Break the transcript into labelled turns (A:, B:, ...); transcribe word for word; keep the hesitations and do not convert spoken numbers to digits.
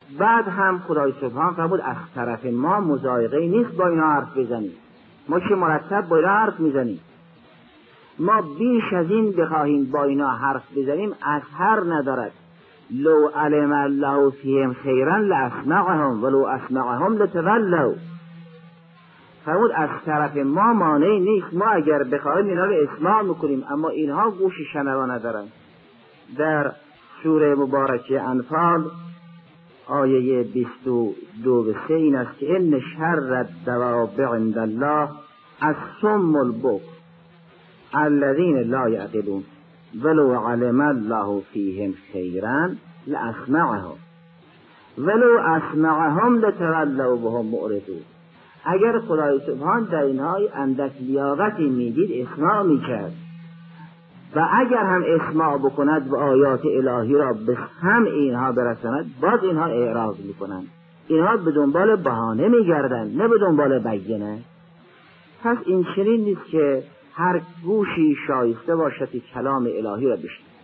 A: بعد هم خدای سبحان فرمود از طرف ما مضایقه نیست با اینا حرف بزنیم. ما که مرتب با اینا حرف میزنیم، ما بیش از این بخواهیم با اینا حرف بزنیم اثر ندارد. لو علم الله فیهم خیرا لاسمعهم ولو اسمعهم لتولوا. فرمود از طرف ما مانعی نیست، ما اگر بخواهیم اینا رو اسماع میکنیم، اما اینها گوش شنوا ندارن. در سوره مبارکه انفال آیه بیست و دو و سه این است که ان شر الدواب عند الله الصم البکم الذین لا یعقلون ولو علم الله فیهم خیرا لاسمعهم ولو اسمعهم لتولوا وهم معرضون. اگر خدای سبحان در اینها اندک لیاقتی میدید اسماع میکرد، و اگر هم اسماع بکند و آیات الهی را به هم اینها برساند، باز اینها اعراض میکنند. اینها به دنبال بهانه میگردند، نه به دنبال بیانه. پس این چنین نیست که هر گوشی شایسته باشد که کلام الهی را بشنود.